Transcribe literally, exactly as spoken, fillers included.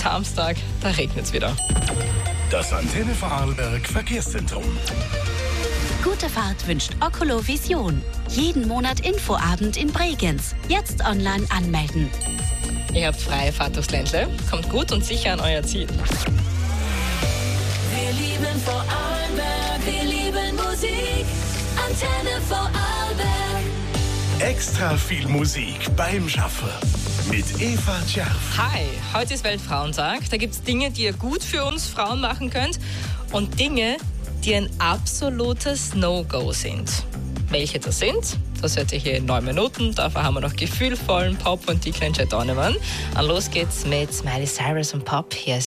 Samstag, da regnet es wieder. Das Antenne Vorarlberg Verkehrszentrum. Gute Fahrt wünscht Ocolo Vision. Jeden Monat Infoabend in Bregenz. Jetzt online anmelden. Ihr habt freie Fahrt durchs Ländle. Kommt gut und sicher an euer Ziel. Wir lieben Vorarlberg, wir lieben Musik. Antenne Vorarlberg. Extra viel Musik beim Schaffen mit Eva Tscherf. Hi, heute ist Weltfrauentag. Da gibt es Dinge, die ihr gut für uns Frauen machen könnt und Dinge, die ein absolutes No-Go sind. Welche das sind, das hört ihr hier in neun Minuten. Dafür haben wir noch gefühlvollen Pop und Declan Donovan. Und los geht's mit Miley Cyrus und Pop. Hier ist